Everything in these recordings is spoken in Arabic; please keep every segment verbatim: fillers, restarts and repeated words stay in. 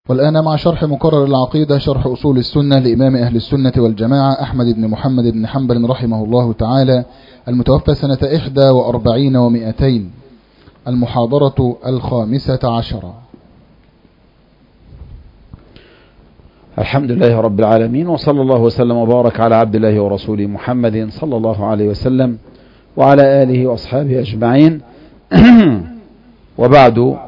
والآن مع شرح مكرر العقيدة، شرح أصول السنة لإمام أهل السنة والجماعة أحمد بن محمد بن حنبل رحمه الله تعالى، المتوفى سنة إحدى وأربعين ومئتين، المحاضرة الخامسة عشرة. الحمد لله رب العالمين، وصلى الله وسلم وبارك على عبد الله ورسوله محمد صلى الله عليه وسلم وعلى آله وأصحابه أجمعين. وبعد،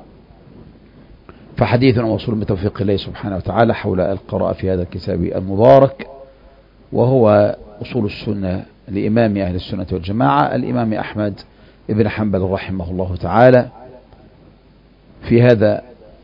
فحديثنا موصول بتوفيق الله سبحانه وتعالى حول القراءة في هذا الكتاب المبارك، وهو أصول السنة لإمام أهل السنة والجماعة الإمام أحمد بن حنبل رحمه الله تعالى، في هذا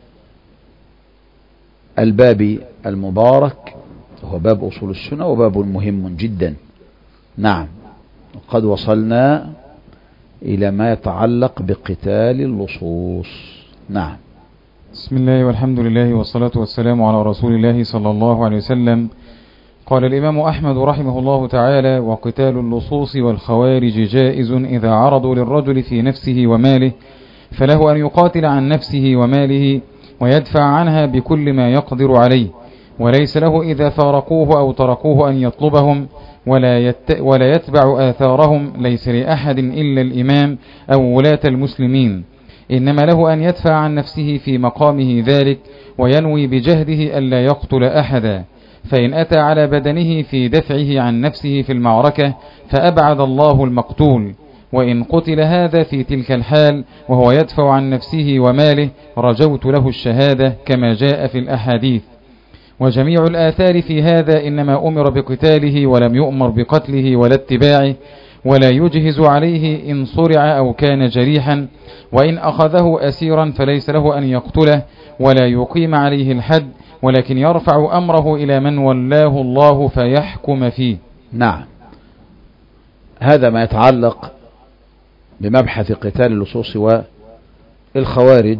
الباب المبارك، هو باب أصول السنة وباب مهم جدا. نعم، وقد وصلنا إلى ما يتعلق بقتال اللصوص. نعم. بسم الله والحمد لله والصلاة والسلام على رسول الله صلى الله عليه وسلم. قال الإمام أحمد رحمه الله تعالى: وقتال اللصوص والخوارج جائز إذا عرضوا للرجل في نفسه وماله، فله أن يقاتل عن نفسه وماله ويدفع عنها بكل ما يقدر عليه، وليس له إذا فارقوه أو تركوه أن يطلبهم ولا, يت ولا يتبع آثارهم، ليس لأحد إلا الإمام أو ولاة المسلمين، إنما له أن يدفع عن نفسه في مقامه ذلك، وينوي بجهده ألا يقتل أحدا، فإن أتى على بدنه في دفعه عن نفسه في المعركة فأبعد الله المقتول، وإن قتل هذا في تلك الحال وهو يدفع عن نفسه وماله رجوت له الشهادة كما جاء في الأحاديث. وجميع الآثار في هذا إنما أمر بقتاله ولم يؤمر بقتله ولا اتباعه، ولا يجهز عليه إن صرع أو كان جريحا، وإن أخذه أسيرا فليس له أن يقتله ولا يقيم عليه الحد، ولكن يرفع أمره إلى من ولاه الله فيحكم فيه. نعم، هذا ما يتعلق بمبحث قتال اللصوص والخوارج.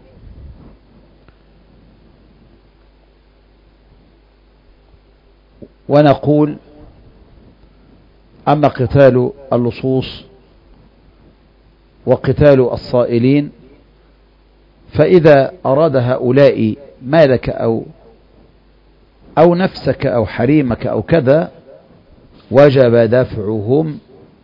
ونقول: أما قتال اللصوص وقتال الصائلين، فإذا أراد هؤلاء مالك أو أو نفسك أو حريمك أو كذا، وجب دفعهم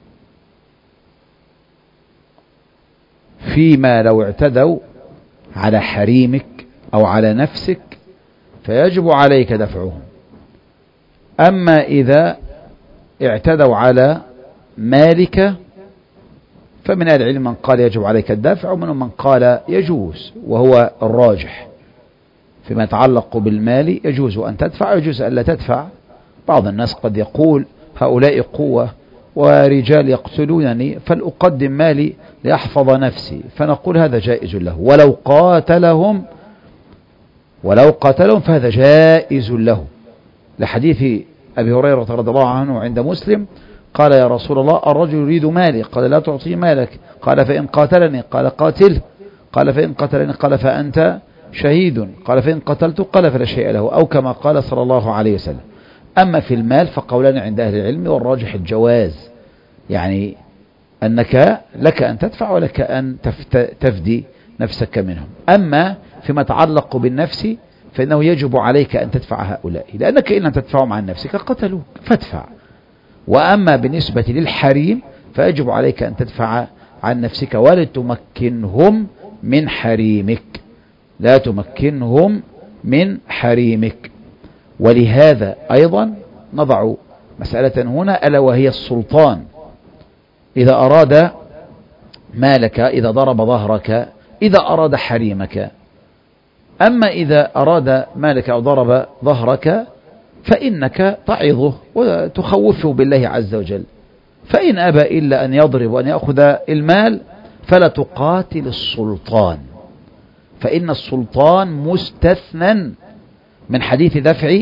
فيما لو اعتدوا على حريمك أو على نفسك فيجب عليك دفعهم. أما إذا اعتدوا على مالك فمن أهل العلم من قال يجب عليك الدفع، ومن من قال يجوز، وهو الراجح فيما يتعلق بالمال، يجوز أن تدفع ويجوز أن لا تدفع. بعض الناس قد يقول: هؤلاء قوة ورجال يقتلونني فلأقدم مالي ليحفظ نفسي، فنقول هذا جائز له، ولو قاتلهم ولو قاتلهم فهذا جائز له، لحديث أبي هريرة رضي الله عنه عند مسلم قال: يا رسول الله، الرجل يريد مالي، قال: لا تعطيه مالك، قال: فإن قاتلني، قال: قاتله، قال: فإن قتلني، قال: فأنت شهيد، قال: فإن قتلت، قال: فلا شيء له، أو كما قال صلى الله عليه وسلم. أما في المال فقولان عند أهل العلم، والراجح الجواز، يعني أنك لك أن تدفع ولك أن تفدي نفسك منهم. أما فيما يتعلق بالنفس فإنه يجب عليك أن تدفع هؤلاء، لأنك إن لم تدفعهم عن نفسك قتلوك فادفع. وأما بالنسبة للحريم فيجب عليك أن تدفع عن نفسك ولا تمكنهم من حريمك، لا تمكنهم من حريمك. ولهذا أيضا نضع مسألة هنا، ألا وهي السلطان. إذا أراد مالك، إذا ضرب ظهرك، إذا أراد حريمك. أما إذا أراد مالك أو ضرب ظهرك فإنك تعظه وتخوفه بالله عز وجل، فإن أبى إلا أن يضرب وأن يأخذ المال فلا تقاتل السلطان، فإن السلطان مستثنى من حديث دفع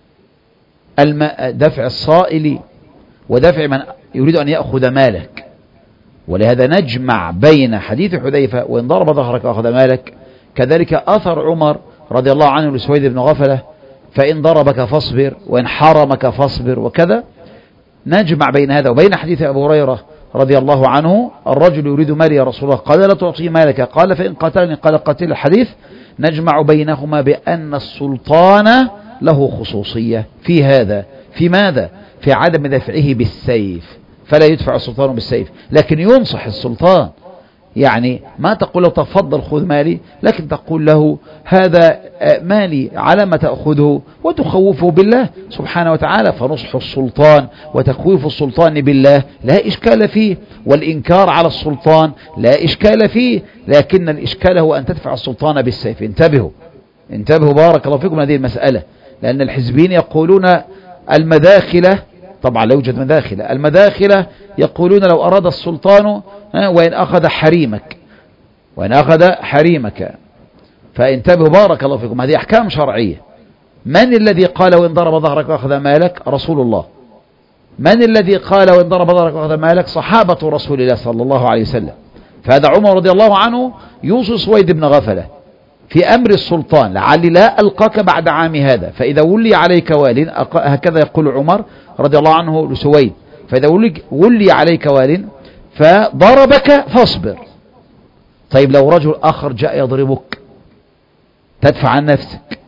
دفع الصائل ودفع من يريد أن يأخذ مالك. ولهذا نجمع بين حديث حذيفة وإن ضرب ظهرك وأخذ مالك، كذلك أثر عمر رضي الله عنه لسويد بن غفلة: فإن ضربك فاصبر وإن حرمك فاصبر، وكذا. نجمع بين هذا وبين حديث أبو هريرة رضي الله عنه: الرجل يريد مالي يا رسول الله، قال: لا تعطيه مالك، قال: فإن قتلني قال: قتل. الحديث نجمع بينهما بأن السلطان له خصوصية في هذا. في ماذا؟ في عدم دفعه بالسيف، فلا يدفع السلطان بالسيف، لكن ينصح السلطان. يعني ما تقول له تفضل خذ مالي، لكن تقول له هذا مالي على ما تأخذه، وتخوفه بالله سبحانه وتعالى. فنصح السلطان وتخويف السلطان بالله لا إشكال فيه، والإنكار على السلطان لا إشكال فيه، لكن الإشكال هو أن تدفع السلطان بالسيف. انتبهوا انتبهوا بارك الله فيكم هذه المسألة، لأن الحزبين يقولون المداخلة، طبعا لا يوجد مداخلة، المداخلة يقولون لو أراد السلطان وإن أخذ حريمك وإن أخذ حريمك. فانتبهوا بارك الله فيكم، هذه أحكام شرعية. من الذي قال وإن ضرب ظهرك وأخذ مالك؟ رسول الله. من الذي قال وإن ضرب ظهرك وأخذ مالك؟ صحابة رسول الله صلى الله عليه وسلم. فهذا عمر رضي الله عنه يوصي سويد بن غفلة في أمر السلطان: لعلي لا ألقاك بعد عام هذا، فإذا ولي عليك وال، هكذا يقول عمر رضي الله عنه لسويد: فإذا ولي عليك وال فضربك فاصبر. طيب لو رجل آخر جاء يضربك تدفع عن نفسك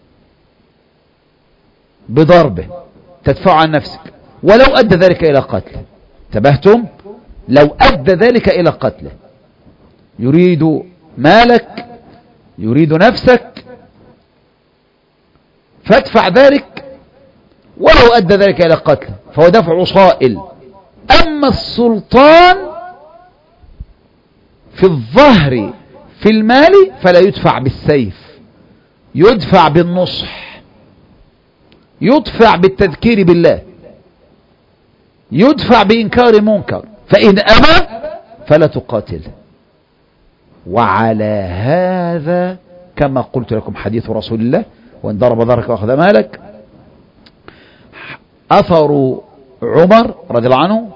بضربه، تدفع عن نفسك ولو أدى ذلك إلى قتله. انتبهتم؟ لو أدى ذلك إلى قتله، يريد مالك يريد نفسك، فادفع ذلك ولو أدى ذلك إلى قتله، فهو دفع صائل. أما السلطان في الظهر في المال فلا يدفع بالسيف، يدفع بالنصح، يدفع بالتذكير بالله، يدفع بإنكار منكر، فإن أبى فلا تقاتله. وعلى هذا كما قلت لكم حديث رسول الله: وإن ضرب ظهرك وأخذ مالك. أثر عمر رضي الله عنه،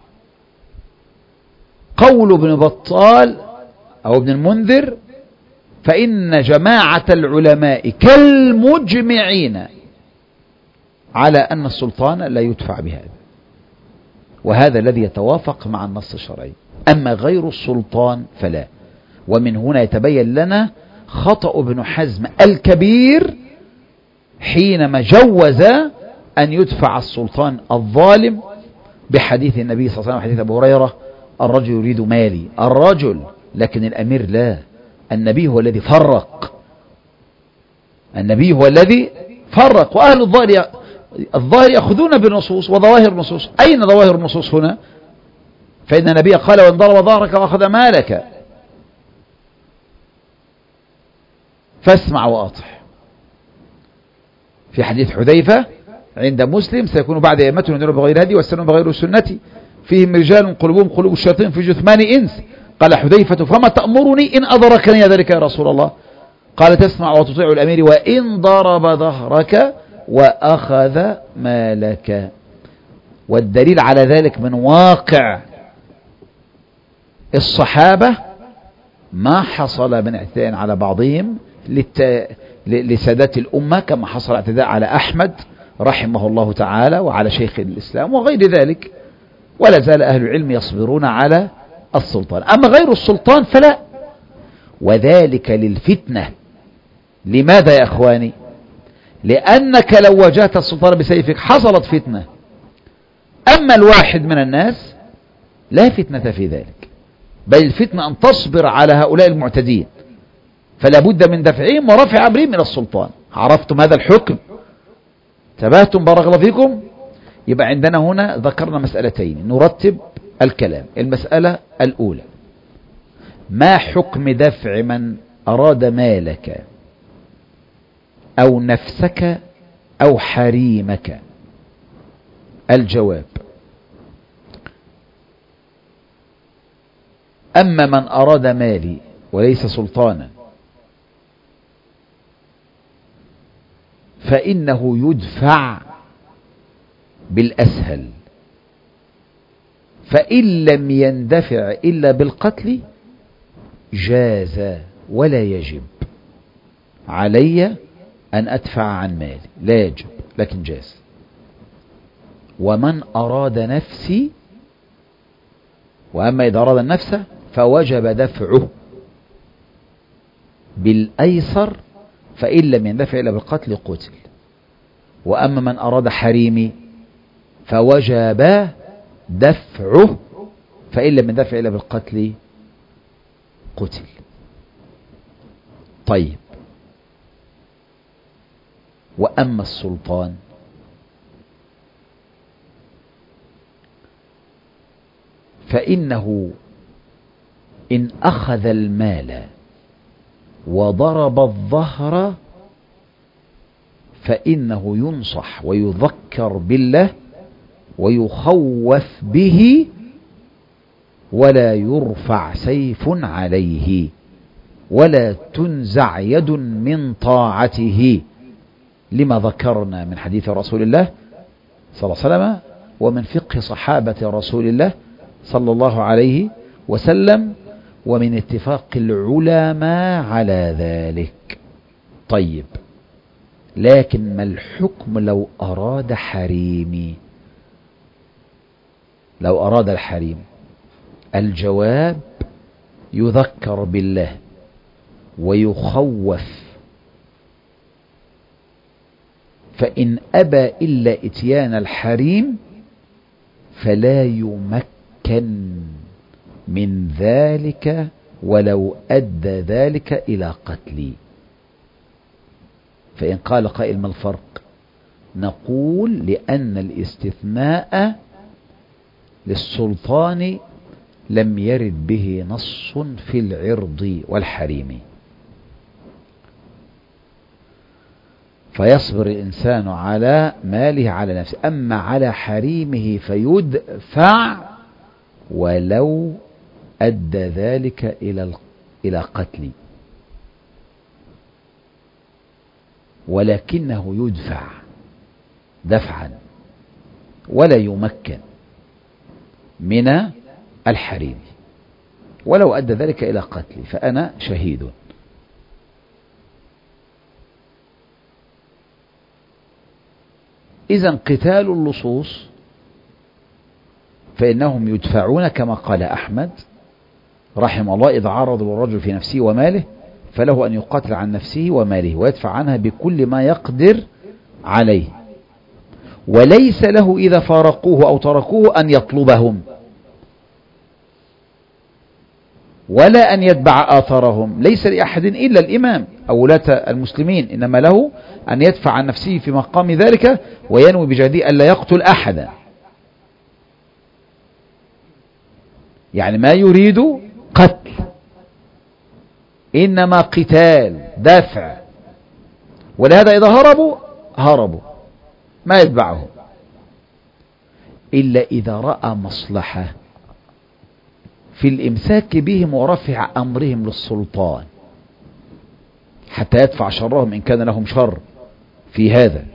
قول ابن بطال أو ابن المنذر: فإن جماعة العلماء كالمجمعين على أن السلطان لا يدفع بهذا، وهذا الذي يتوافق مع النص الشرعي. أما غير السلطان فلا. ومن هنا يتبين لنا خطأ ابن حزم الكبير حينما جوز أن يدفع السلطان الظالم بحديث النبي صلى الله عليه وسلم، حديث أبو هريرة: الرجل يريد مالي، الرجل، لكن الأمير لا. النبي هو الذي فرق، النبي هو الذي فرق. وأهل الظاهر الظاهر يأخذون بالنصوص وظواهر النصوص. أين ظواهر النصوص هنا؟ فإن النبي قال: وإن ضرب ظهرك وأخذ مالك فاسمع وأطع. في حديث حذيفة عند مسلم: سيكون بعد أئمة يدعون بغير هدي ويستنون بغير سنتي، فيهم رجال قلوبهم قلوب الشياطين في جثمان إنس. قال حذيفة: فما تأمرني إن أدركني ذلك يا رسول الله؟ قال: تسمع وتطيع الأمير وإن ضرب ظهرك وأخذ مالك. والدليل على ذلك من واقع الصحابة ما حصل من اعتداء على بعضهم للت... لسادات الأمة، كما حصل اعتداء على أحمد رحمه الله تعالى وعلى شيخ الإسلام وغير ذلك. ولا زال أهل العلم يصبرون على السلطان. أما غير السلطان فلا، وذلك للفتنة. لماذا يا أخواني؟ لأنك لو واجهت السلطان بسيفك حصلت فتنة. أما الواحد من الناس لا فتنة في ذلك، بل الفتنة أن تصبر على هؤلاء المعتدين، فلا بد من دفعهم ورفع أمرهم من السلطان. عرفتم هذا الحكم؟ تبهتم بارك الله فيكم. يبقى عندنا هنا ذكرنا مسألتين نرتب الكلام. المسألة الأولى: ما حكم دفع من أراد مالك أو نفسك أو حريمك؟ الجواب: أما من أراد مالي وليس سلطانا فإنه يدفع بالأسهل، فإن لم يندفع إلا بالقتل جاز ولا يجب. علي أن أدفع عن مالي، لا يجب لكن جاز. ومن أراد نفسي وأما إذا أراد النفس فوجب دفعه بالأيسر، فإن لم يندفع إلا بالقتل قتل. وأما من أراد حريمي فوجب دفعه، فإن لم يندفع إلا بالقتل قتل. طيب، وأما السلطان فإنه إن أخذ المال وضرب الظهر فإنه ينصح ويذكر بالله ويخوف به، ولا يرفع سيف عليه، ولا تنزع يد من طاعته، لما ذكرنا من حديث رسول الله صلى الله عليه وسلم ومن فقه صحابة رسول الله صلى الله عليه وسلم، ومن اتفاق العلماء على ذلك. طيب، لكن ما الحكم لو أراد حريمي؟ لو أراد الحريم، الجواب يذكر بالله ويخوف، فإن أبى إلا إتيان الحريم فلا يمكن من ذلك ولو أدى ذلك إلى قتل. فإن قال قائل ما الفرق؟ نقول لأن الاستثناء للسلطان لم يرد به نص في العرض والحريم، فيصبر الإنسان على ماله على نفسه، أما على حريمه فيدفع ولو أدى ذلك إلى إلى قتل، ولكنه يدفع دفعا ولا يمكن من الحريم ولو أدى ذلك إلى قتل، فأنا شهيد. إذن قتال اللصوص فإنهم يدفعون كما قال أحمد رحمه الله: إذا عرضوا الرجل في نفسه وماله فله أن يقاتل عن نفسه وماله ويدفع عنها بكل ما يقدر عليه، وليس له إذا فارقوه أو تركوه أن يطلبهم ولا أن يتبع آثارهم. ليس لأحد إلا الإمام أو ولاة المسلمين، إنما له أن يدفع عن نفسه في مقام ذلك وينوي بجهده ألا يقتل أحدا، يعني ما يريد قتل، إنما قتال دفع. ولهذا إذا هربوا هربوا ما يتبعهم، إلا إذا رأى مصلحة في الإمساك بهم ورفع أمرهم للسلطان حتى يدفع شرهم إن كان لهم شر في هذا،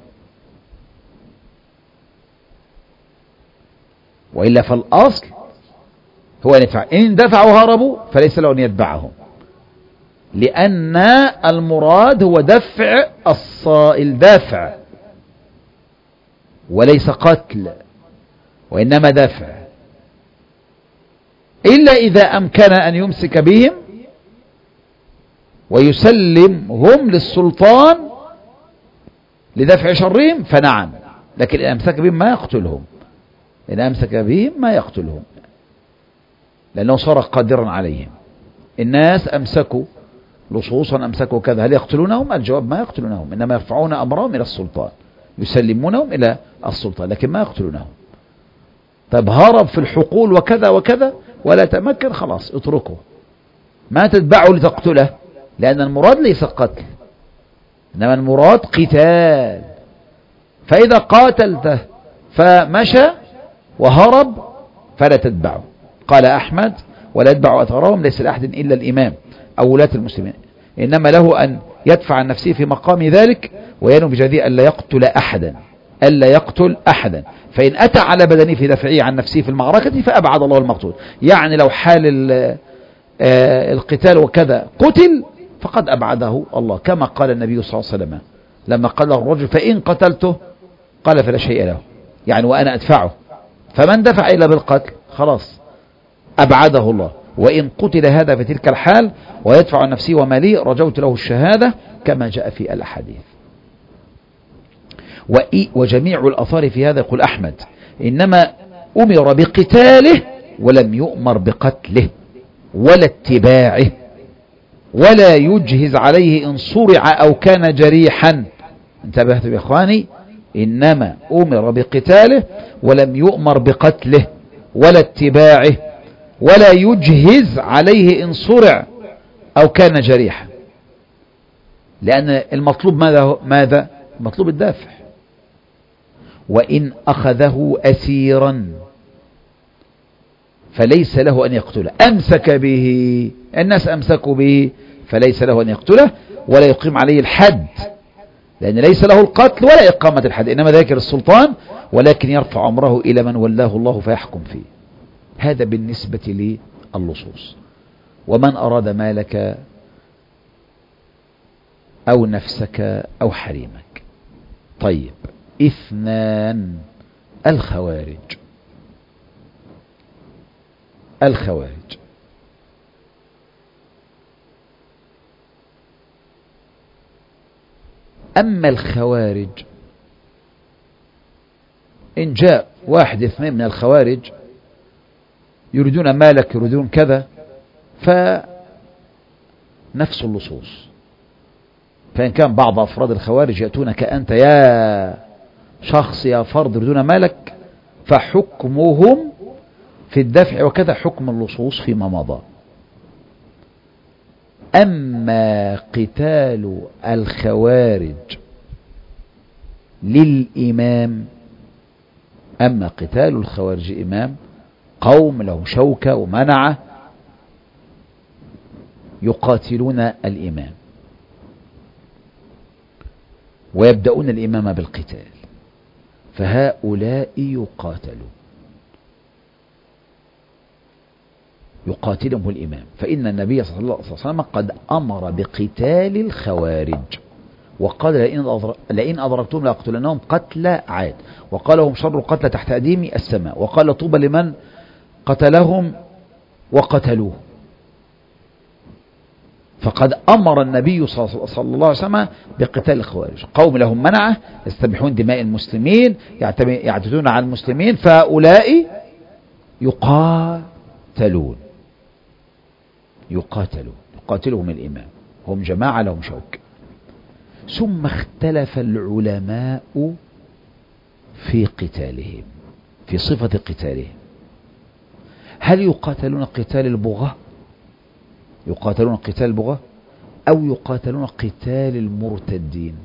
وإلا فالأصل هو أن يدفع. إن دفعوا هربوا فليس له أن يتبعهم، لأن المراد هو دفع الصائل، دفع وليس قتل وإنما دفع، إلا إذا أمكن أن يمسك بهم ويسلمهم للسلطان لدفع شرهم فنعم، لكن إن أمسك بهم ما يقتلهم، إن أمسك بهم ما يقتلهم لأنه صار قادرا عليهم. الناس أمسكوا لصوصا، أمسكوا كذا، هل يقتلونهم؟ الجواب ما يقتلونهم، إنما يرفعون أمرهم إلى السلطان، يسلمونهم إلى السلطان لكن ما يقتلونهم. طيب هرب في الحقول وكذا وكذا ولا تمكن، خلاص اتركه، ما تتبعه لتقتله، لأن المراد ليس قتل إنما المراد قتال. فإذا قاتلته فمشى وهرب فلا تتبعه. قال أحمد: ولا يتبع أثرهم ليس لأحد إلا الإمام أو ولاة المسلمين، إنما له أن يدفع عن نفسه في مقام ذلك وينوي بجهده ألا يقتل أحدا، ألا يقتل أحدا. فإن أتى على بدنه في دفعه عن نفسه في المعركة فأبعد الله المقتول، يعني لو حال القتال وكذا قتل فقد أبعده الله، كما قال النبي صلى الله عليه وسلم لما قال له الرجل: فإن قتلته قال فلا شيء له، يعني وأنا أدفعه. فمن دفع إلا بالقتل خلاص أبعده الله. وإن قتل هذا في تلك الحال ويدفع عن نفسه وماله رجوت له الشهادة كما جاء في الأحاديث. وجميع الأثار في هذا يقول أحمد إنما أمر بقتاله ولم يؤمر بقتله ولا اتباعه ولا يجهز عليه إن صرع أو كان جريحا. انتبهتوا يا إخواني، إنما أمر بقتاله ولم يؤمر بقتله ولا اتباعه ولا يجهز عليه إن صرع أو كان جريحا، لأن المطلوب ماذا ماذا المطلوب الدافع. وإن أخذه أسيرا فليس له أن يقتله، أمسك به الناس أمسكوا به فليس له أن يقتله ولا يقيم عليه الحد، لأن ليس له القتل ولا إقامة الحد، إنما ذاكر السلطان، ولكن يرفع أمره إلى من ولاه الله فيحكم فيه. هذا بالنسبة للصوص. ومن أراد مالك أو نفسك أو حريمك. طيب، اثنان، الخوارج. الخوارج أما الخوارج إن جاء واحد اثنين من الخوارج يريدون مالك يريدون كذا فنفس اللصوص. فإن كان بعض أفراد الخوارج يأتونك أنت يا شخص يا فرد يريدون مالك فحكمهم في الدفع وكذا حكم اللصوص فيما مضى. أما قتال الخوارج للإمام أما قتال الخوارج إمام قوم لهم شوكة ومنعة يقاتلون الإمام ويبدأون الإمام بالقتال، فهؤلاء يقاتلون يقاتلهم الإمام، فإن النبي صلى الله عليه وسلم قد أمر بقتال الخوارج وقال لئن أدركتم لأقتلنهم قتل عاد، وقال هم شر القتل تحت أديم السماء، وقال طوبى لمن قتلهم وقتلوه. فقد أمر النبي صلى الله عليه وسلم بقتال الخوارج، قوم لهم منعة يستبيحون دماء المسلمين يعتدون على المسلمين، فهؤلاء يقاتلون يقاتلون يقاتلهم الإمام، هم جماعة لهم شوك. ثم اختلف العلماء في قتالهم في صفة قتالهم، هل يقاتلون قتال البغاة يقاتلون قتال البغاة أو يقاتلون قتال المرتدين؟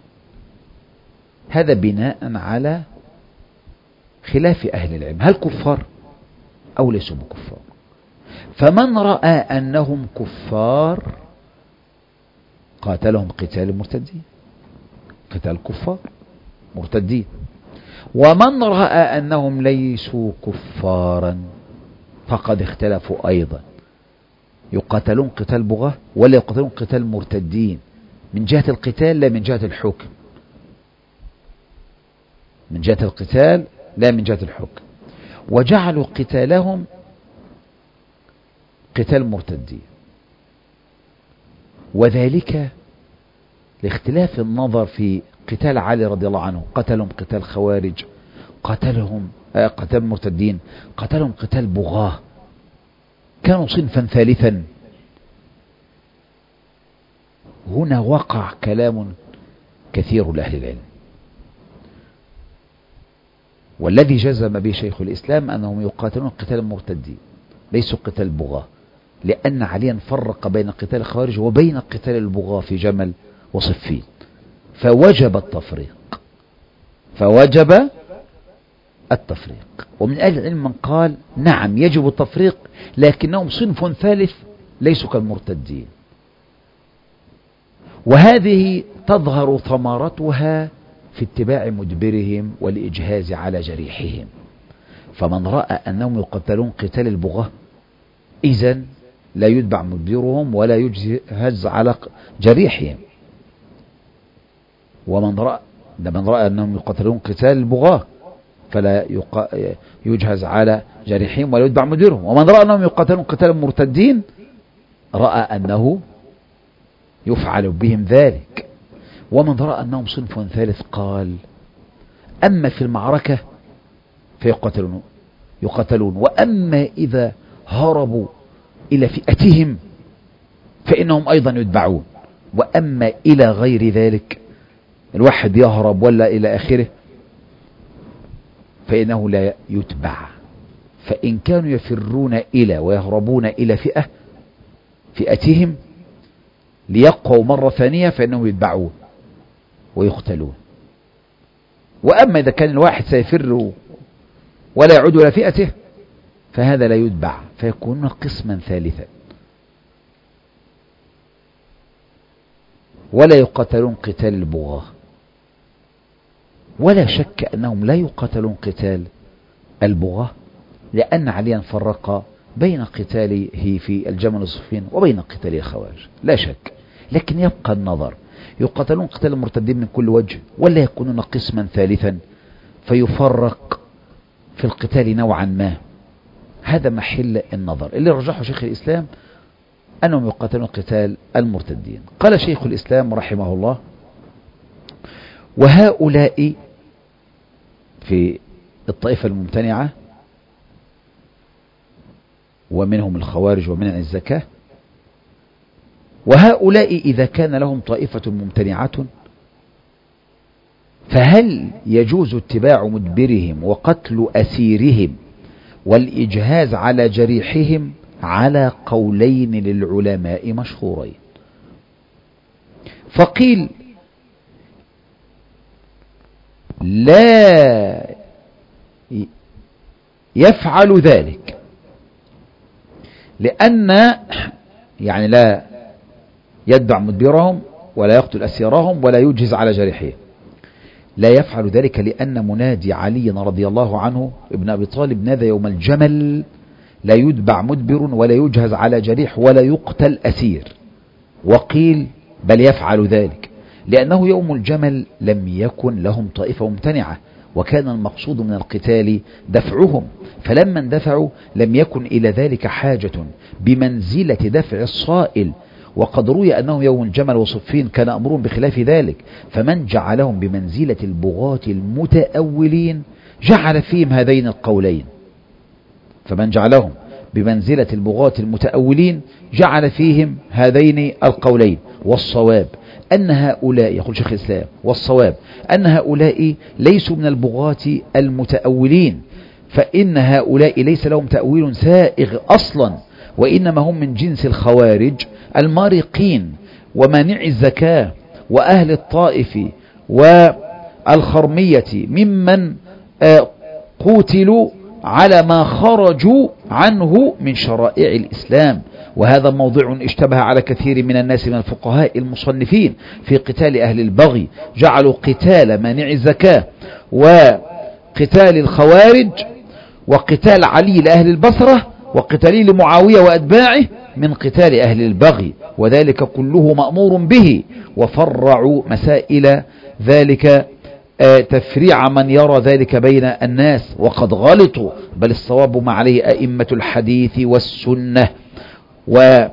هذا بناء على خلاف أهل العلم، هل كفار أو ليسوا بكفار؟ فمن رأى أنهم كفار قاتلهم قتال المرتدين، قتال كفار مرتدين. ومن رأى أنهم ليسوا كفارا فقد اختلفوا أيضا، يقاتلون قتال بغاة ولا يقاتلون قتال مرتدين، من جهة القتال لا من جهة الحكم، من جهة القتال لا من جهة الحكم. وجعلوا قتالهم قتال مرتدين، وذلك لاختلاف النظر في قتال علي رضي الله عنه، قتلهم قتال خوارج، قتلهم آه قتال مرتدين، قتلهم قتال بغاة، كانوا صنفا ثالثا. هنا وقع كلام كثير لأهل العلم، والذي جزم به شيخ الإسلام أنهم يقاتلون قتال المرتدين ليسوا قتال بغاة، لأن عليا فرق بين قتال الخوارج وبين قتال البغاة في جمل وصفين، فوجب التفريق فوجب التفريق. ومن أهل العلم من قال نعم يجب التفريق لكنهم صنف ثالث ليسوا كالمرتدين، وهذه تظهر ثمرتها في اتباع مدبرهم والإجهاز على جريحهم. فمن رأى أنهم يقتلون قتال البغاة إذن لا يتبع مدبرهم ولا يجهز على جريحهم. ومن رأى من رأى أنهم يقتلون قتال البغاة فلا يجهز على جريحهم ولا يتبع مديرهم. ومن رأى أنهم يقاتلون قتال مرتدين رأى أنه يفعل بهم ذلك. ومن رأى أنهم صنف ثالث قال أما في المعركة فيقاتلون يقاتلون وأما إذا هربوا إلى فئتهم فإنهم أيضا يتبعون، وأما إلى غير ذلك الواحد يهرب ولا إلى آخره فإنه لا يتبع. فإن كانوا يفرون إلى ويهربون إلى فئة فئتهم ليقوا مرة ثانية فإنهم يتبعون ويقتلون. وأما إذا كان الواحد سيفر ولا يعود إلى فئته فهذا لا يتبع، فيكونون قسما ثالثا. ولا يقاتلون قتال البغاة، ولا شك أنهم لا يقاتلون قتال البغاة، لأن عليا فرق بين قتاله في الجمل والصفين وبين قتال الخوارج لا شك، لكن يبقى النظر يقاتلون قتال المرتدين من كل وجه ولا يكونون قسما ثالثا فيفرق في القتال نوعا ما. هذا محل النظر اللي رجحه شيخ الإسلام أنهم يقاتلون قتال المرتدين. قال شيخ الإسلام رحمه الله: وهؤلاء في الطائفة الممتنعة ومنهم الخوارج ومنع الزكاة، وهؤلاء إذا كان لهم طائفة ممتنعة فهل يجوز اتباع مدبرهم وقتل أسيرهم والإجهاز على جريحهم على قولين للعلماء مشهورين. فقيل لا يفعل ذلك لأن يعني لا يتبع مدبرهم ولا يقتل أسيرهم ولا يجهز على جريحهم. لا يفعل ذلك لأن منادي علي رضي الله عنه ابن أبي طالب نادى يوم الجمل: لا يتبع مدبر ولا يجهز على جريح ولا يقتل أسير. وقيل بل يفعل ذلك لأنه يوم الجمل لم يكن لهم طائفة ممتنعة وكان المقصود من القتال دفعهم، فلما اندفعوا لم يكن إلى ذلك حاجة بمنزلة دفع الصائل. وقد روي أنهم يوم الجمل وصفين كان أمرهم بخلاف ذلك، فمن جعلهم بمنزلة البغاة المتأولين جعل فيهم هذين القولين فمن جعلهم بمنزلة البغاة المتأولين جعل فيهم هذين القولين. والصواب أن هؤلاء، يقول شيخ الإسلام، والصواب أن هؤلاء ليسوا من البغاة المتأولين، فإن هؤلاء ليس لهم تأويل سائغ أصلا، وإنما هم من جنس الخوارج المارقين ومانع الزكاة وأهل الطائف والخرمية ممن قوتلوا على ما خرجوا عنه من شرائع الإسلام. وهذا موضوع اشتبه على كثير من الناس من الفقهاء المصنفين في قتال أهل البغي، جعلوا قتال مانع الزكاة وقتال الخوارج وقتال علي لأهل البصرة وقتال لمعاوية وأتباعه من قتال أهل البغي، وذلك كله مأمور به. وفرعوا مسائل ذلك تفريع من يرى ذلك بين الناس وقد غلطوا، بل الصواب ما عليه أئمة الحديث والسنة وأهل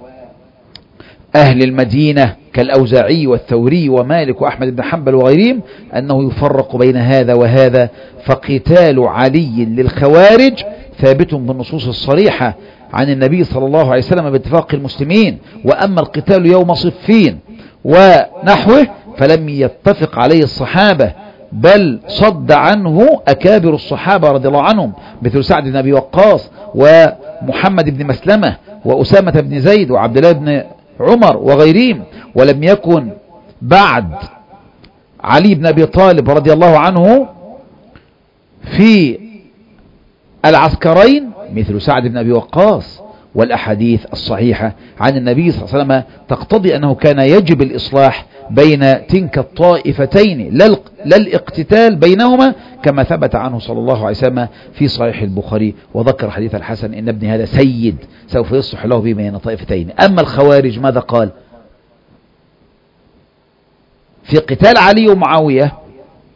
المدينة كالأوزاعي والثوري ومالك وأحمد بن حنبل وغيرهم أنه يفرق بين هذا وهذا. فقتال علي للخوارج ثابت بالنصوص الصريحة عن النبي صلى الله عليه وسلم باتفاق المسلمين، وأما القتال يوم صفين ونحوه فلم يتفق عليه الصحابة، بل صد عنه أكابر الصحابة رضي الله عنهم مثل سعد بن أبي وقاص ومحمد بن مسلمة وأسامة بن زيد وعبد الله بن عمر وغيرهم. ولم يكن بعد علي بن أبي طالب رضي الله عنه في العسكرين مثل سعد بن أبي وقاص. والأحاديث الصحيحة عن النبي صلى الله عليه وسلم تقتضي أنه كان يجب الإصلاح بين تلك الطائفتين لا الاقتتال بينهما، كما ثبت عنه صلى الله عليه وسلم في صحيح البخاري. وذكر حديث الحسن: إن ابني هذا سيد سوف يصلح له به بين طائفتين. أما الخوارج ماذا قال في قتال علي ومعاوية؟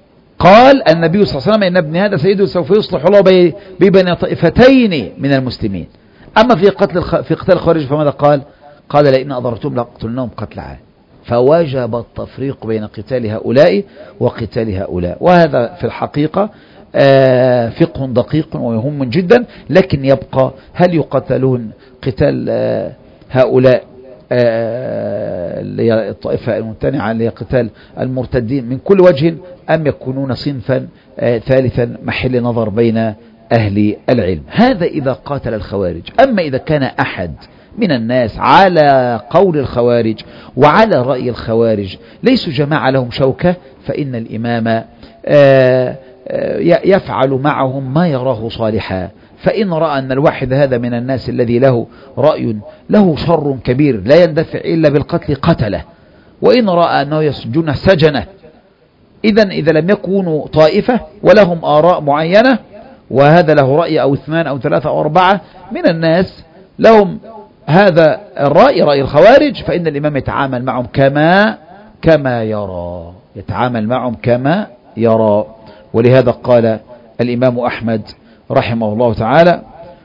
قال النبي صلى الله عليه وسلم إن ابن هذا سيد سوف يصلح الله بين طائفتين من المسلمين. أما في قتل الخ... في قتال الخوارج فماذا قال؟ قال لئن أضرتم لأقتلنهم قتل عاد. فوجب التفريق بين قتال هؤلاء وقتال هؤلاء. وهذا في الحقيقة آه فقه دقيق ومهم جدا، لكن يبقى هل يقتلون قتال آه هؤلاء آه الطائفة الممتنعة لقتال المرتدين من كل وجه، أم يكونون صنفا آه ثالثا محل نظر بين أهل العلم؟ هذا إذا قاتل الخوارج. أما إذا كان أحد من الناس على قول الخوارج وعلى رأي الخوارج ليسوا جماعة لهم شوكة، فإن الإمام آه يفعل معهم ما يراه صالحا. فإن رأى أن الواحد هذا من الناس الذي له رأي له شر كبير لا يندفع إلا بالقتل قتله، وإن رأى أنه يسجن سجنه. إذن إذا لم يكونوا طائفة ولهم آراء معينة، وهذا له رأي أو اثنان أو ثلاثة أو أربعة من الناس لهم هذا الرأي رأي الخوارج، فإن الإمام يتعامل معهم كما كما يرى يتعامل معهم كما يرى. ولهذا قال الإمام أحمد رحمه الله تعالى: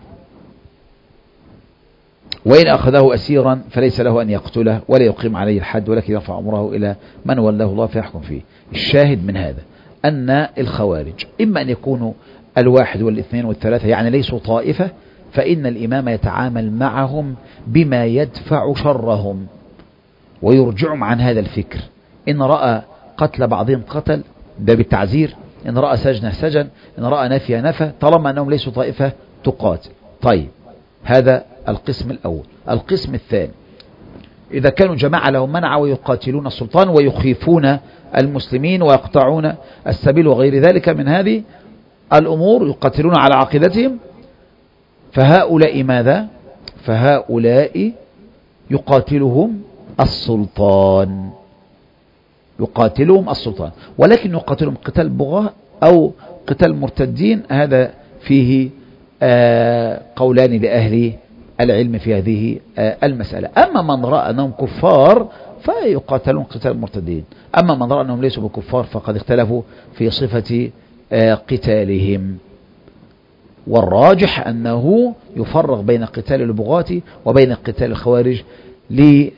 وإن أخذه أسيرا فليس له أن يقتله ولا يقيم عليه الحد، ولكن يرفع أمره إلى من ولاه الله فيحكم فيه. الشاهد من هذا أن الخوارج إما أن يكونوا الواحد والاثنين والثلاثة، يعني ليسوا طائفة، فإن الإمام يتعامل معهم بما يدفع شرهم ويرجعهم عن هذا الفكر. إن رأى قتل بعضهم قتل ده بالتعزير، إن رأى سجن سجن، إن رأى نفي نفى، طالما أنهم ليسوا طائفة تقاتل. طيب، هذا القسم الأول. القسم الثاني: إذا كانوا جماعة لهم منع ويقاتلون السلطان ويخيفون المسلمين ويقطعون السبيل وغير ذلك من هذه الأمور، يقاتلون على عقيدتهم، فهؤلاء ماذا؟ فهؤلاء يقاتلهم السلطان يقاتلهم السلطان ولكن يقاتلهم قتال بغاة أو قتال مرتدين. هذا فيه آه قولان لأهل العلم في هذه آه المسألة. أما من رأى أنهم كفار فيقاتلون قتال مرتدين، أما من رأى أنهم ليسوا بكفار فقد اختلفوا في صفة آه قتالهم. والراجح أنه يفرق بين قتال البغاة وبين قتال الخوارج، لأن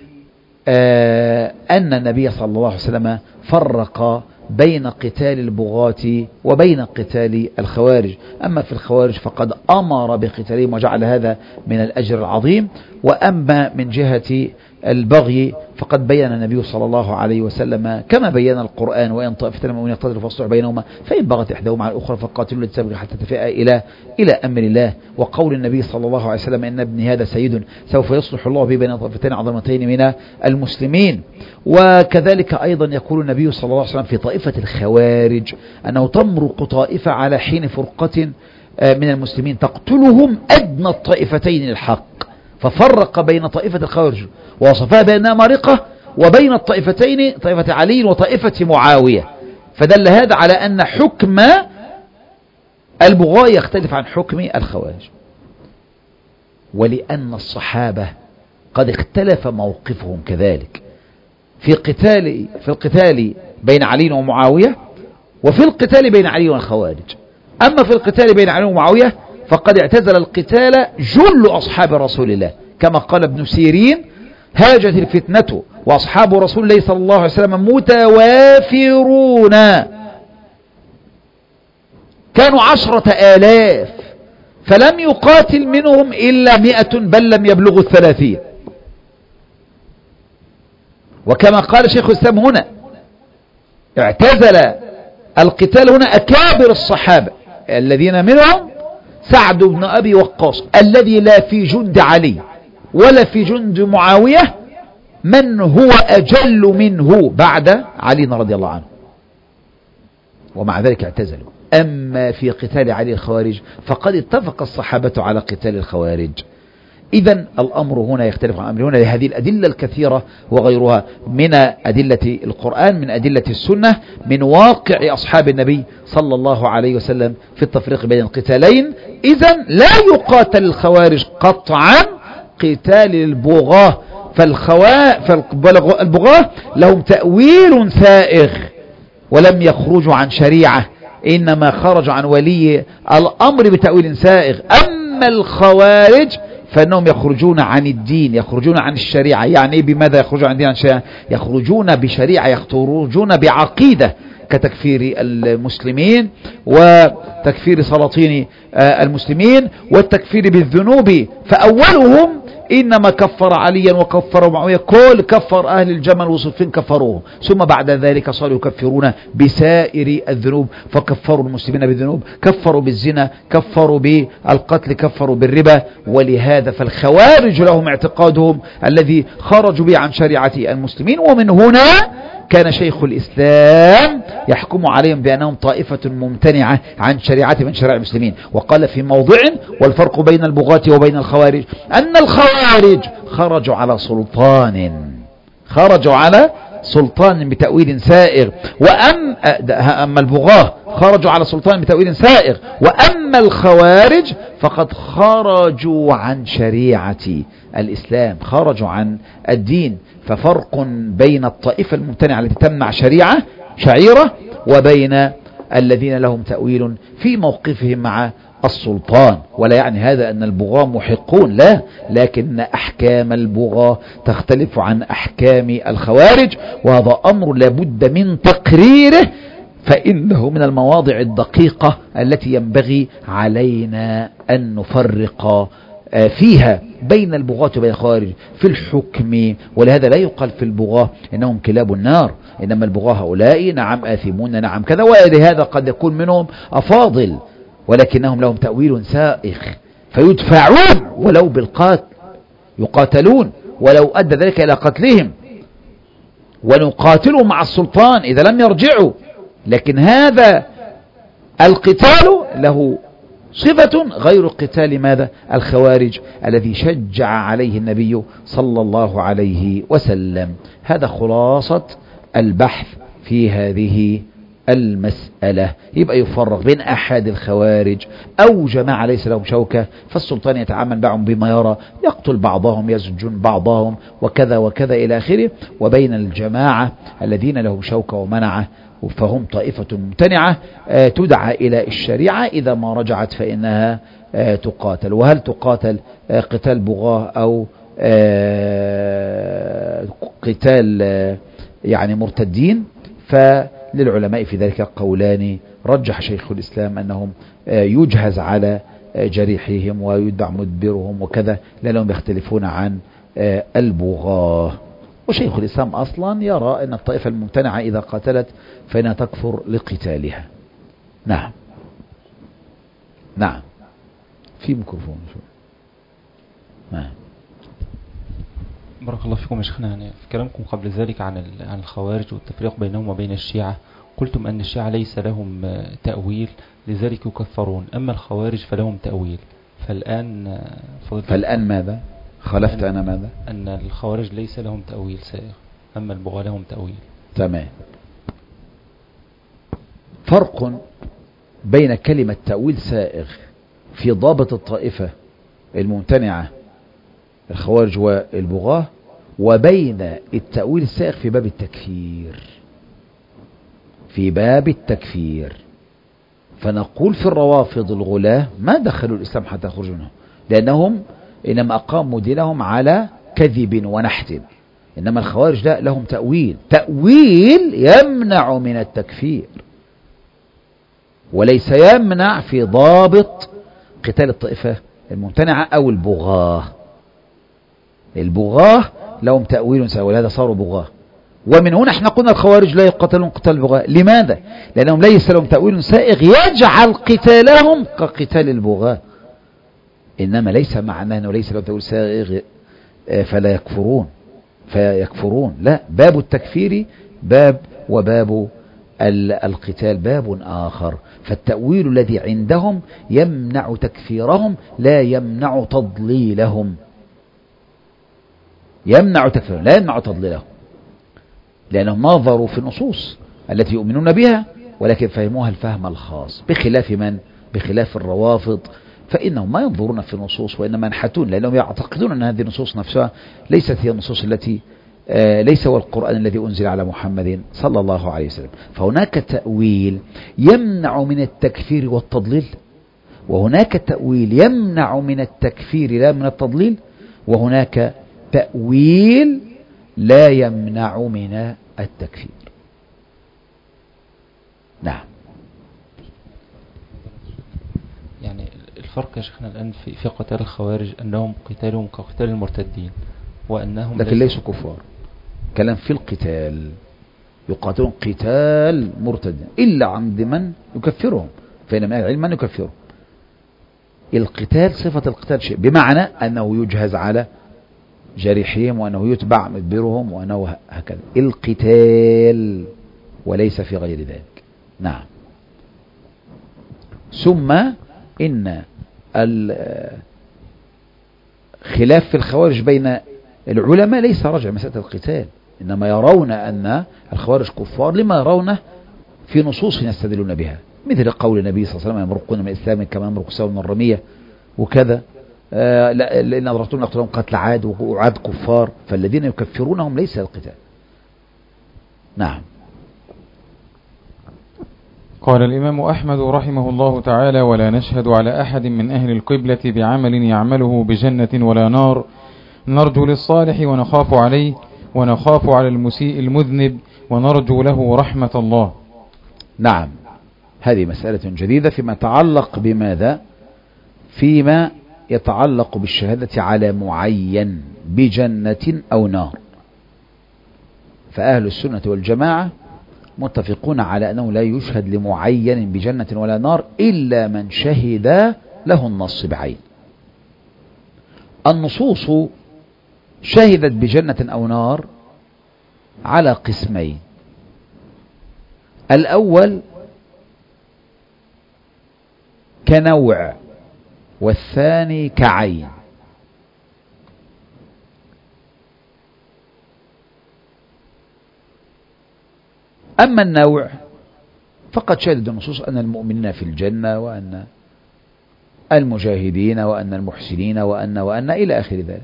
النبي صلى الله عليه وسلم فرق بين قتال البغاة وبين قتال الخوارج. أما في الخوارج فقد أمر بقتالهم وجعل هذا من الأجر العظيم، وأما من جهة البغي فقد بين النبي صلى الله عليه وسلم كما بين القرآن: وإن طائفتان من المؤمنين اقتتلوا فاصلحوا بينهما فإن بغت إحداهما على الأخرى فقاتلوا التي تبغي حتى تفيء إلى إلى أمر الله. وقول النبي صلى الله عليه وسلم: إن ابني هذا سيد سوف يصلح الله به بين طائفتين عظيمتين من المسلمين. وكذلك أيضا يقول النبي صلى الله عليه وسلم في طائفة الخوارج أنه تمرق طائفة على حين فرقة من المسلمين تقتلهم أدنى الطائفتين الحق، ففرق بين طائفة الخوارج ووصفها بأنها مارقة وبين الطائفتين طائفة علي وطائفة معاوية، فدل هذا على أن حكم البغاة يختلف عن حكم الخوارج. ولأن الصحابة قد اختلف موقفهم كذلك في قتال في القتال بين علي ومعاوية وفي القتال بين علي والخوارج. أما في القتال بين علي ومعاوية فقد اعتزل القتال جل أصحاب رسول الله، كما قال ابن سيرين: هاجت الفتنة وأصحاب رسول الله صلى الله عليه وسلم متوافرون، كانوا عشرة آلاف فلم يقاتل منهم إلا مئة بل لم يبلغوا الثلاثين. وكما قال شيخ الإسلام هنا: اعتزل القتال هنا أكابر الصحابة الذين منهم سعد بن أبي وقاص الذي لا في جند علي ولا في جند معاوية من هو أجل منه بعد علي رضي الله عنه، ومع ذلك اعتزلوا. أما في قتال علي الخوارج فقد اتفق الصحابة على قتال الخوارج. إذن الأمر هنا يختلف عن أمر هنا لهذه الأدلة الكثيرة وغيرها من أدلة القرآن، من أدلة السنة، من واقع أصحاب النبي صلى الله عليه وسلم في التفريق بين القتالين. إذن لا يقاتل الخوارج قطعا قتال البغاة، فالبغاة لهم تأويل ثائغ ولم يخرجوا عن شريعة، إنما خرجوا عن ولي الأمر بتأويل سائغ. أما الخوارج فإنهم يخرجون عن الدين، يخرجون عن الشريعة. يعني بماذا يخرجون عن الدين عن الشريعة؟ يخرجون بشريعة، يخرجون بعقيدة، كتكفير المسلمين وتكفير سلاطين المسلمين والتكفير بالذنوب. فأولهم إنما كفر عليا وكفر معاوية، كل كفر أهل الجمل وصفين كفروه، ثم بعد ذلك صاروا يكفرون بسائر الذنوب، فكفروا المسلمين بالذنوب، كفروا بالزنا، كفروا بالقتل، كفروا بالربا. ولهذا فالخوارج لهم اعتقادهم الذي خرجوا به عن شريعة المسلمين. ومن هنا كان شيخ الإسلام يحكم عليهم بأنهم طائفة ممتنعة عن شريعة من شرائع المسلمين. وقال في موضع: والفرق بين البغاة وبين الخوارج أن الخوارج خرجوا على سلطان، خرجوا على سلطان بتأويل سائغ، وأم أما البغاة خرجوا على سلطان بتأويل سائغ، وأما الخوارج فقد خرجوا عن شريعة الإسلام، خرجوا عن الدين. ففرق بين الطائفة الممتنعة التي تمنع شريعة شعيرة وبين الذين لهم تأويل في موقفهم مع السلطان. ولا يعني هذا أن البغاة محقون، لا، لكن أحكام البغاة تختلف عن أحكام الخوارج، وهذا أمر لابد من تقريره، فإنه من المواضع الدقيقة التي ينبغي علينا أن نفرق فيها بين البغاة وبين الخوارج في الحكم. ولهذا لا يقال في البغاة إنهم كلاب النار، إنما البغاة هؤلاء نعم آثمون نعم كذا، ولهذا قد يكون منهم أفاضل ولكنهم لهم تأويل سائغ فيدفعون ولو بالقتل، يقاتلون ولو أدى ذلك إلى قتلهم، ونقاتلوا مع السلطان إذا لم يرجعوا. لكن هذا القتال له صفة غير قتال ماذا؟ الخوارج الذي شجع عليه النبي صلى الله عليه وسلم. هذا خلاصة البحث في هذه المسألة. يبقى يفرق بين أحد الخوارج أو جماعة ليس لهم شوكة، فالسلطان يتعامل معهم بما يرى، يقتل بعضهم، يسجن بعضهم وكذا وكذا إلى آخره، وبين الجماعة الذين لهم شوكة ومنعة، فهم طائفة ممتنعة تدعى إلى الشريعة، إذا ما رجعت فإنها تقاتل. وهل تقاتل قتال بغاة أو قتال يعني مرتدين؟ فللعلماء في ذلك قولان. رجح شيخ الإسلام أنهم يجهز على جريحهم ويدع مدبرهم وكذا، لأنهم يختلفون عن البغاة. وشيخ الإسلام أصلا يرى أن الطائفة الممتنعة إذا قاتلت فإنها تكفر لقتالها. نعم نعم في ميكروفون. نعم. بارك الله فيكم يا شيخنا. يعني في كلامكم قبل ذلك عن عن الخوارج والتفريق بينهم وبين الشيعة، قلتم أن الشيعة ليس لهم تأويل لذلك يكفرون، أما الخوارج فلهم تأويل. فالآن فالآن ماذا؟ خلفت أنا ماذا؟ أن الخوارج ليس لهم تأويل سائغ، أما البغاة لهم تأويل. تمام. فرق بين كلمة تأويل سائغ في ضابط الطائفة الممتنعة الخوارج والبغاة، وبين التأويل السائغ في باب التكفير. في باب التكفير فنقول في الروافض الغلاة ما دخلوا الإسلام حتى يخرجوا منه، لأنهم إنما أقاموا دينهم على كذب ونحت. إنما الخوارج لا، لهم تأويل، تأويل يمنع من التكفير وليس يمنع في ضابط قتال الطائفة الممتنعة أو البغاة. البغاة لهم تأويل سائغ ولهذا صاروا بغاة. ومن هنا احنا قلنا الخوارج لا يقتلون قتال البغاة. لماذا؟ لأنهم ليس لهم تأويل سائغ يجعل قتالهم كقتال البغاة، إنما ليس معناه أنه ليس لهم تأويل سائغ فلا يكفرون فيكفرون، لا، باب التكفير باب وباب القتال باب آخر. فالتأويل الذي عندهم يمنع تكفيرهم لا يمنع تضليلهم، يمنع تكفيرهم لا يمنع تضليلهم، لأنهم نظروا في النصوص التي يؤمنون بها ولكن فهموها الفهم الخاص، بخلاف من؟ بخلاف الروافض، فإنهم ما ينظرون في النصوص وإنما ينحتون، لأنهم يعتقدون أن هذه النصوص نفسها ليست هي النصوص التي ليس هو القرآن الذي أنزل على محمد صلى الله عليه وسلم. فهناك تأويل يمنع من التكفير والتضليل، وهناك تأويل يمنع من التكفير لا من التضليل، وهناك تأويل لا يمنع من التكفير. نعم. يعني الفرق يا شيخنا الآن في, في قتال الخوارج أنهم قتالهم كقتال المرتدين، وأنهم لكن ليسوا كفار. كلام في القتال، يقاتلون قتال مرتد إلا عند من يكفرهم، فإن من العلم من يكفرهم. القتال صفة القتال شيء، بمعنى أنه يجهز على جريحهم، وأنه يتبع مدبرهم، وأنه هكذا القتال، وليس في غير ذلك. نعم. ثم إن الخلاف في الخوارج بين العلماء ليس رجع مسألة القتال، إنما يرون أن الخوارج كفار لما يرونه في نصوص يستدلون بها، مثل قول النبي صلى الله عليه وسلم: يمرقون من الإسلام كما يمرق السهم من الرمية، وكذا. آه لأن أدركتم لقتلهم قتل عاد، وعاد كفار، فالذين يكفرونهم ليس القتال. نعم. قال الإمام أحمد رحمه الله تعالى: ولا نشهد على أحد من أهل القبلة بعمل يعمله بجنة ولا نار، نرجو للصالح ونخاف عليه، ونخاف على المسيء المذنب، ونرجو له رحمة الله. نعم. هذه مسألة جديدة فيما يتعلق بماذا؟ فيما يتعلق بالشهادة على معين بجنة أو نار. فأهل السنة والجماعة متفقون على أنه لا يشهد لمعين بجنة ولا نار إلا من شهد له النص بعين. النصوص شهدت بجنة أو نار على قسمين: الأول كنوع، والثاني كعين. أما النوع فقد شهدت النصوص أن المؤمنين في الجنة، وأن المجاهدين، وأن المحسنين، وأن وأن إلى آخر ذلك.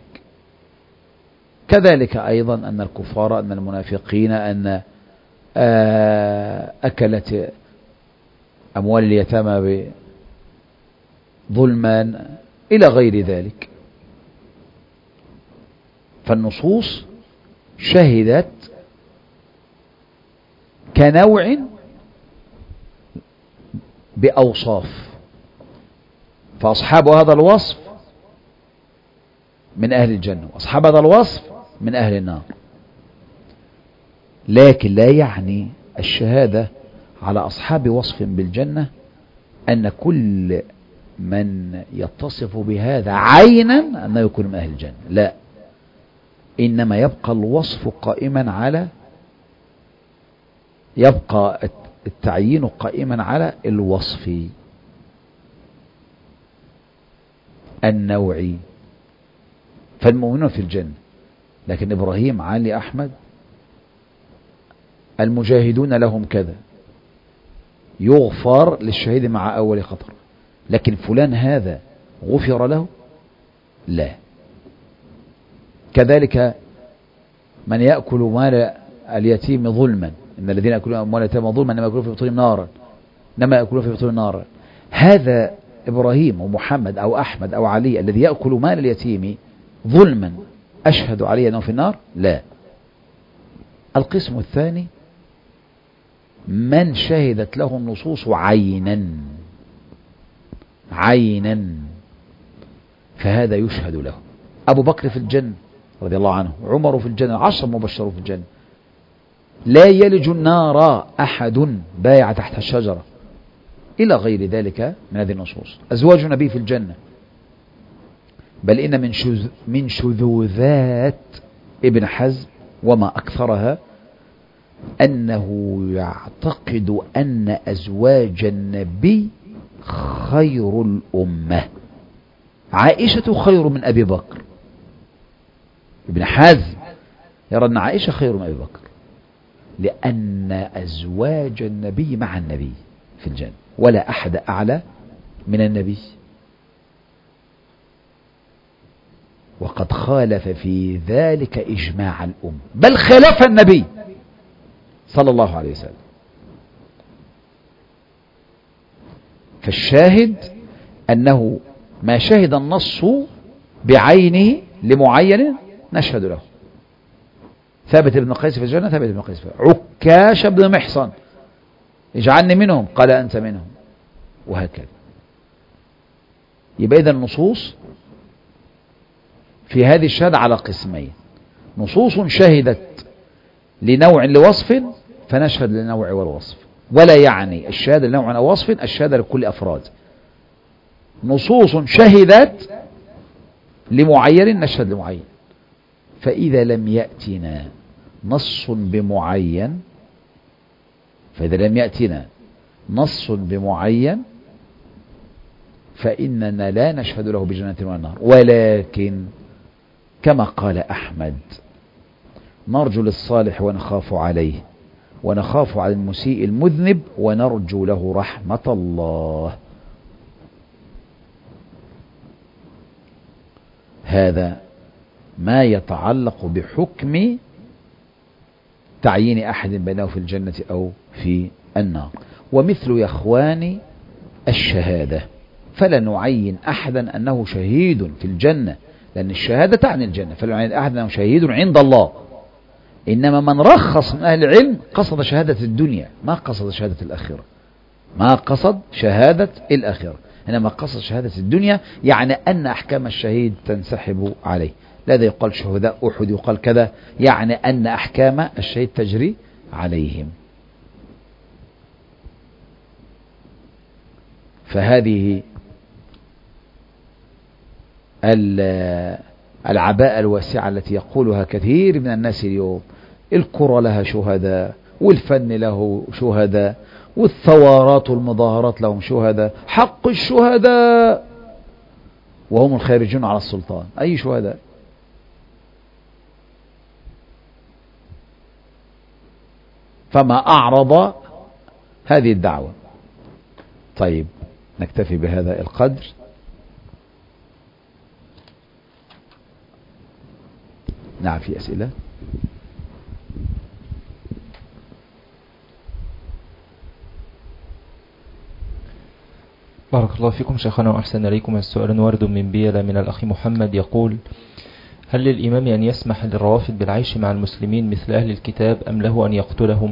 كذلك أيضا أن الكفار، أن المنافقين، أن أكلت أموال اليتامى ظلما إلى غير ذلك. فالنصوص شهدت كنوع بأوصاف، فأصحاب هذا الوصف من أهل الجنة، وأصحاب هذا الوصف من أهل النار. لكن لا يعني الشهادة على أصحاب وصف بالجنة أن كل من يتصف بهذا عينا أنه يكون من أهل الجنة، لا، إنما يبقى الوصف قائما على يبقى التعيين قائما على الوصف النوعي. فالمؤمنون في الجنة، لكن إبراهيم، علي، أحمد، المجاهدون لهم كذا، يغفر للشهيد مع أول خطر. لكن فلان هذا غفر له؟ لا. كذلك من يأكل مال اليتيم ظلما، إن الذين يأكلون أموال اليتامى ظلما إنما يأكلون في بطونهم نارا، إنما يأكلون في بطونهم نارا. هذا إبراهيم ومحمد أو أحمد أو علي الذي يأكل مال اليتيم ظلما أشهد عليه أنه في النار؟ لا. القسم الثاني من شهدت له النصوص عينا عينا، فهذا يشهد له. أبو بكر في الجنة رضي الله عنه، عمر في الجنة، عشر مبشروا في الجنة. لا يلج النار أحد بايع تحت الشجرة، إلى غير ذلك من هذه النصوص. أزواج النبي في الجنة. بل إن من شذ من شذوذات ابن حزم وما أكثرها أنه يعتقد أن أزواج النبي خير الأمة. عائشة خير من أبي بكر. ابن حزم يرى أن عائشة خير من أبي بكر، لأن أزواج النبي مع النبي في الجنة، ولا أحد أعلى من النبي. وقد خالف في ذلك إجماع الأمة، بل خالف النبي صلى الله عليه وسلم. فالشاهد أنه ما شهد النص بعينه لمعين نشهد له. ثابت بن قيس في الجنة، ثابت بن قيس في الجنة. عكاش بن محصن اجعلني منهم، قال أنت منهم، وهكذا. يبقى إذا النصوص في هذه الشهادة على قسمين: نصوص شهدت لنوع لوصف فنشهد لنوع والوصف، ولا يعني الشهادة لنوع أو وصف الشهادة لكل أفراد. نصوص شهدت لمعين نشهد لمعين. فإذا لم يأتنا نص بمعين فإذا لم يأتنا نص بمعين فإننا لا نشهد له بجنة والنار، ولكن كما قال أحمد: نرجو للصالح ونخاف عليه، ونخاف على المسيء المذنب، ونرجو له رحمة الله. هذا ما يتعلق بحكم تعيين أحد بينه في الجنة أو في النار. ومثل يا إخواني الشهادة، فلا نعين أحدا أنه شهيد في الجنة، لأن الشهادة تعني الجنة، فلا نعين أحدا أنه شهيد عند الله. إنما من رخص من أهل العلم قصد شهادة الدنيا، ما قصد شهادة الآخرة، ما قصد شهادة الآخرة، إنما قصد شهادة الدنيا، يعني أن أحكام الشهيد تنسحب عليه. لذا يقال شهداء أحد، يقال كذا، يعني أن أحكام الشهيد تجري عليهم. فهذه العباءة الواسعة التي يقولها كثير من الناس اليوم: الكرة لها شهداء، والفن له شهداء، والثورات والمظاهرات لهم شهداء، حق الشهداء، وهم الخارجون على السلطان. أي شهداء؟ فما أعرض هذه الدعوة. طيب، نكتفي بهذا القدر. نعم، في أسئلة؟ بارك الله فيكم شيخنا وأحسن إليكم. السؤال وارد من بيلا من الأخ محمد يقول: هل للإمام أن يسمح للروافد بالعيش مع المسلمين مثل أهل الكتاب، أم له أن يقتلهم؟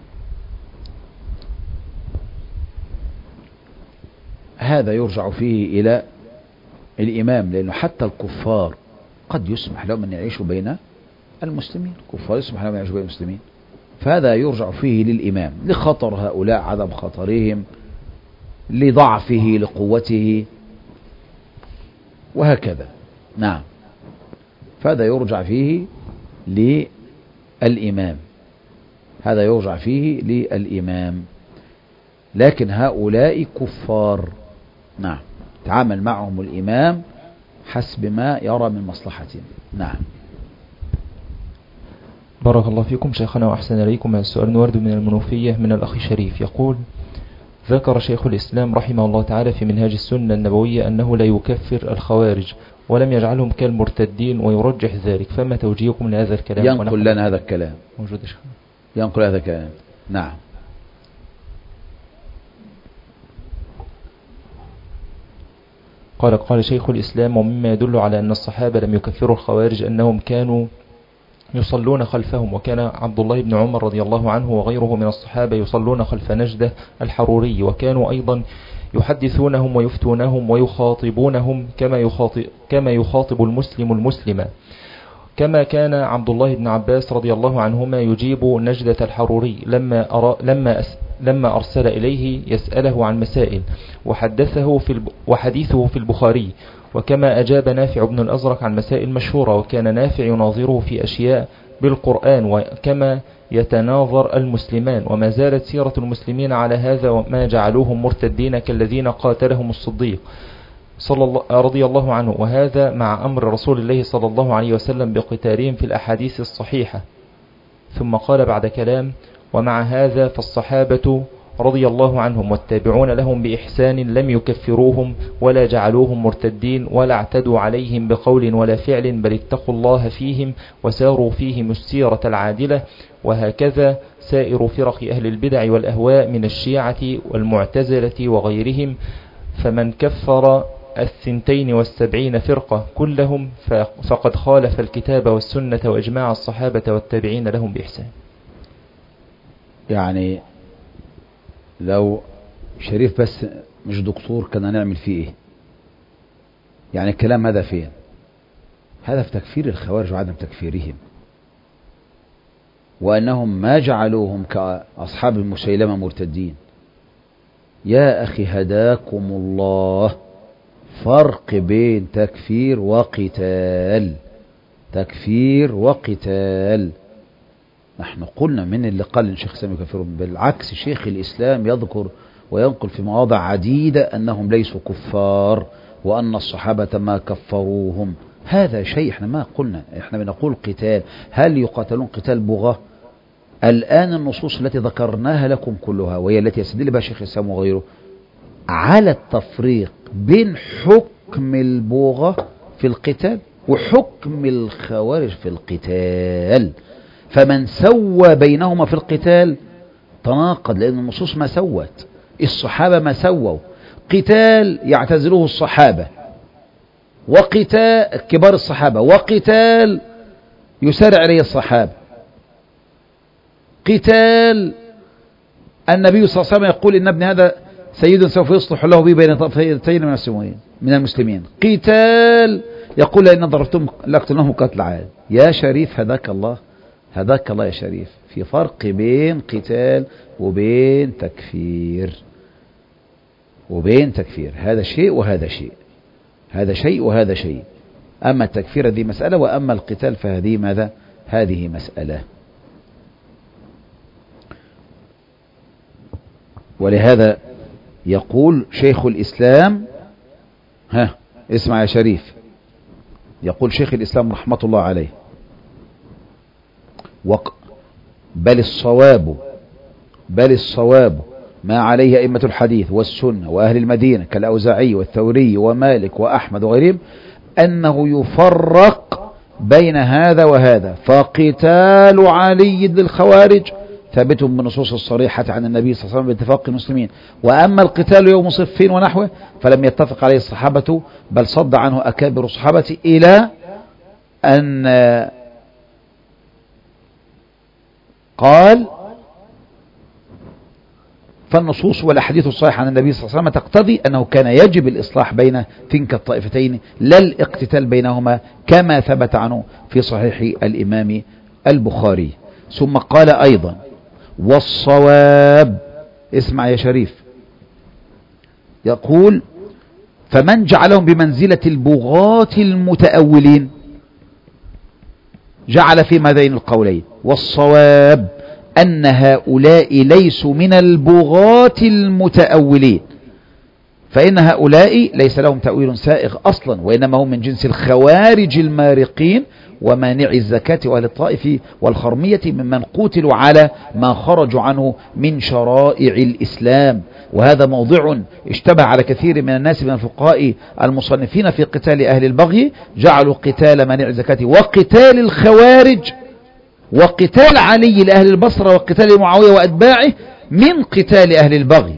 هذا يرجع فيه إلى الإمام، لأنه حتى الكفار قد يسمح لهم أن يعيشوا بين المسلمين، الكفار يسمح لهم أن يعيشوا بين المسلمين. فهذا يرجع فيه للإمام، لخطر هؤلاء، عدم خطرهم، لضعفه، لقوته، وهكذا. نعم، فهذا يرجع فيه للإمام، هذا يرجع فيه للإمام. لكن هؤلاء كفار، نعم، تعامل معهم الإمام حسب ما يرى من مصلحتهم. نعم. بارك الله فيكم شيخنا وأحسن إليكم. السؤال ورد من المنوفية من الأخ شريف يقول: ذكر شيخ الإسلام رحمه الله تعالى في منهاج السنة النبوية أنه لا يكفر الخوارج ولم يجعلهم كالمرتدين ويرجح ذلك، فما توجيهكم لهذا الكلام؟ ينقل لنا هذا الكلام، موجود شيخ، ينقل هذا الكلام. نعم. قال قال شيخ الإسلام: ومما يدل على أن الصحابة لم يكفروا الخوارج أنهم كانوا يصلون خلفهم، وكان عبد الله بن عمر رضي الله عنه وغيره من الصحابة يصلون خلف نجدة الحروري، وكانوا أيضا يحدثونهم ويفتونهم ويخاطبونهم كما يخاطب, كما يخاطب المسلم المسلمة، كما كان عبد الله بن عباس رضي الله عنهما يجيب نجدة الحروري لما, أرى لما, أس لما أرسل إليه يسأله عن مسائل، وحدثه في وحديثه في البخاري. وكما أجاب نافع بن الأزرق عن مسائل مشهورة، وكان نافع يناظره في أشياء بالقرآن، وكما يتناظر المسلمان. وما زالت سيرة المسلمين على هذا، وما جعلوهم مرتدين كالذين قاتلهم الصديق صلى الله رضي الله عنه، وهذا مع أمر رسول الله صلى الله عليه وسلم بقتالهم في الأحاديث الصحيحة. ثم قال بعد كلام: ومع هذا فالصحابة رضي الله عنهم والتابعون لهم بإحسان لم يكفروهم ولا جعلوهم مرتدين ولا اعتدوا عليهم بقول ولا فعل، بل اتقوا الله فيهم وساروا فيهم السيرة العادلة. وهكذا سائر فرق أهل البدع والأهواء من الشيعة والمعتزلة وغيرهم. فمن كفر الثنتين والسبعين فرقة كلهم فقد خالف الكتاب والسنة وإجماع الصحابة والتابعين لهم بإحسان. يعني لو شريف بس مش دكتور كنا نعمل فيه ايه؟ يعني الكلام هذا فين؟ هذا في تكفير الخوارج وعدم تكفيرهم، وأنهم ما جعلوهم كأصحاب المسيلمة مرتدين. يا أخي هداكم الله، فرق بين تكفير وقتال. تكفير وقتال. نحن قلنا من اللي قال إن شيخ الإسلام يكفرون، بالعكس شيخ الإسلام يذكر وينقل في مواضع عديدة أنهم ليسوا كفار وأن الصحابة ما كفروهم. هذا شيء احنا ما قلنا، احنا بنقول قتال. هل يقاتلون قتال بغاة؟ الآن النصوص التي ذكرناها لكم كلها وهي التي يستدل بها شيخ الإسلام وغيره على التفريق بين حكم البغاة في القتال وحكم الخوارج في القتال. فمن سوى بينهما في القتال تناقض، لأن النصوص ما سوت، الصحابة ما سووا. قتال يعتزله الصحابة، وقتال كبار الصحابة، وقتال يسارع عليه الصحابة. قتال النبي صلى الله عليه وسلم يقول إن ابن هذا سيد سوف يصلح له به بين طائفتين من المسلمين من المسلمين. قتال يقول إن ضربتم لقتلهم قتل عاد. يا شريف هداك الله، هداك الله يا شريف. في فرق بين قتال وبين تكفير، وبين تكفير. هذا شيء وهذا شيء، هذا شيء وهذا شيء. أما التكفير هذه مسألة، وأما القتال فهذه ماذا؟ هذه مسألة. ولهذا يقول شيخ الإسلام، ها اسمع يا شريف، يقول شيخ الإسلام رحمة الله عليه: وق بل الصواب بل الصواب ما عليه أئمة الحديث والسنة وأهل المدينة كالأوزاعي والثوري ومالك وأحمد وغيرهم، أنه يفرق بين هذا وهذا. فقتال علي للخوارج ثابت بالنصوص الصريحة عن النبي صلى الله عليه وسلم باتفاق المسلمين، وأما القتال يوم صفين ونحوه فلم يتفق عليه الصحابة، بل صد عنه أكابر الصحابة، إلى أن قال: فالنصوص والأحاديث الصحيحة عن النبي صلى الله عليه وسلم تقتضي أنه كان يجب الإصلاح بين تلك الطائفتين لا الاقتتال بينهما، كما ثبت عنه في صحيح الإمام البخاري. ثم قال أيضا: والصواب، اسمع يا شريف، يقول: فمن جعلهم بمنزلة البغاة المتأولين جعل في هذين القولين. والصواب أن هؤلاء ليسوا من البغاة المتأولين، فإن هؤلاء ليس لهم تأويل سائغ أصلا، وإنما هم من جنس الخوارج المارقين ومانع الزكاة وأهل الطائف والخرمية ممن قتلوا على ما خرجوا عنه من شرائع الإسلام. وهذا موضع اشتبه على كثير من الناس من الفقهاء المصنفين في قتال أهل البغي، جعلوا قتال مانع الزكاة وقتال الخوارج وقتال علي لأهل البصرة وقتال معاوية وأتباعه من قتال أهل البغي.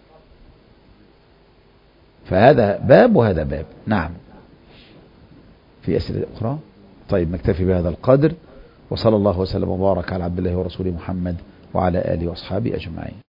فهذا باب وهذا باب. نعم، في أسئلة أخرى؟ طيب نكتفي بهذا القدر، وصلى الله وسلم وبارك على عبد الله ورسوله محمد وعلى آله وأصحابه أجمعين.